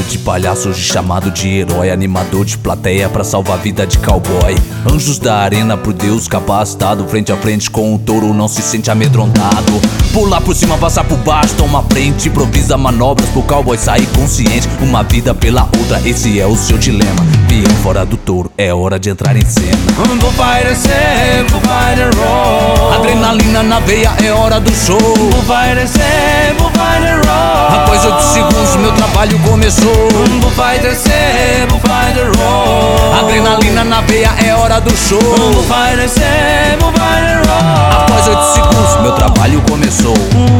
chamado de palhaço, hoje chamado de herói, animador de plateia pra salvar a vida de cowboy. Anjos da arena por Deus capacitado, frente a frente com o touro não se sente amedrontado. Pular por cima, passar por baixo, toma frente, improvisa manobras pro cowboy sair consciente. Uma vida pela outra, esse é o seu dilema. Peão fora do touro, é hora de entrar em cena. Bullfighter say, bullfighter roll. Adrenalina na veia, é hora do show. Bullfighter say, bullfighter roll. Após 8 segundos meu trabalho começou. Bullfighter say, bullfighter roll. Adrenalina na veia, é hora do show. Bullfighter say, bullfighter roll. Após 8 segundos meu trabalho começou.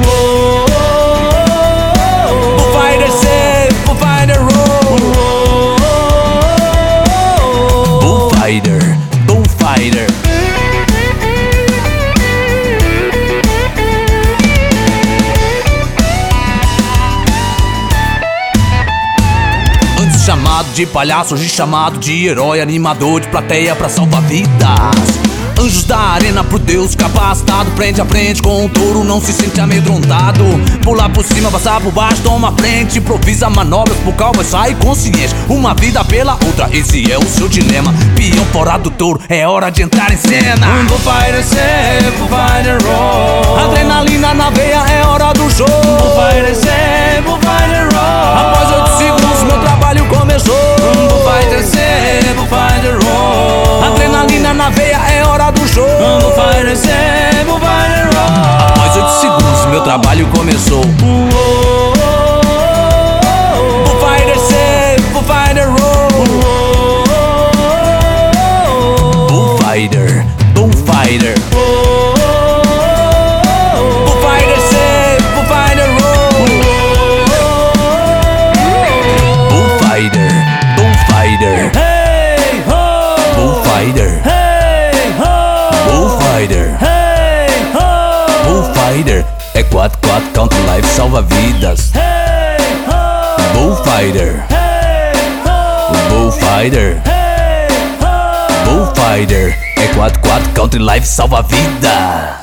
Bullfighter say, bullfighter roll. Bullfighter, bullfighter. Antes chamado de palhaço, hoje chamado de herói, animador de plateia pra salvar vidas. Anjos da arena por Deus capacitado, frente a frente com o touro não se sente amedrontado. Pular por cima, passar por baixo, toma frente, improvisa manobras pro cowboy sair consciente. Uma vida pela outra, esse é o seu dilema. Peão fora do touro, é hora de entrar em cena. Bullfighter say, bullfighter roll. Adrenalina na veia, é hora do show. Bullfighter say, bullfighter roll. Após 8 segundos meu trabalho começou. Bullfighter say, bullfighter roll. Adrenalina na veia, é hora do show. Bullfighter say, bullfighter roll. Após 8 segundos meu trabalho começou. Bullfighter say, bullfighter roll. Bullfighter, bullfighter. Bullfighter say, bullfighter roll. Bullfighter, bullfighter. Hey ho, Bullfighter, hey ho, bullfighter. hey ho, Bullfighter é 4-4 country life salva vidas. hey ho, Bullfighter, hey ho, bullfighter. hey ho. Bullfighter é 4-4 country life salva vida.